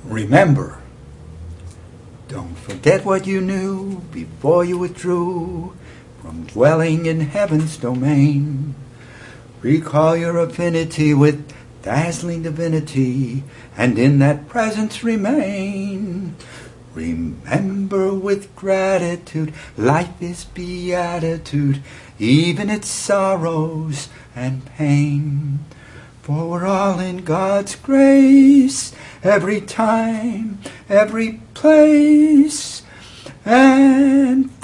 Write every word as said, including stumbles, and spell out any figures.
Remember, don't forget what you knew before you withdrew from dwelling in heaven's domain. Recall your affinity with dazzling divinity, and in that presence remain. Remember with gratitude, life is beatitude, even its sorrows and pain. For we're all in God's grace, every time, every place, and